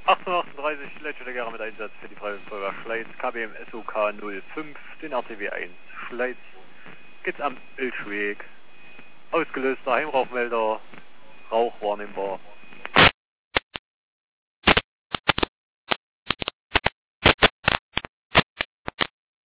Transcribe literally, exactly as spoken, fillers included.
achtzehnhundertachtunddreißig, Leitstelle mit Einsatz für die Freiwilligenfeuerwehr Schleiz, K B M S O K null fünf, den R T W eins Schleiz. Geht's am Ilschweg. Ausgelöster Heimrauchmelder, Rauch wahrnehmbar.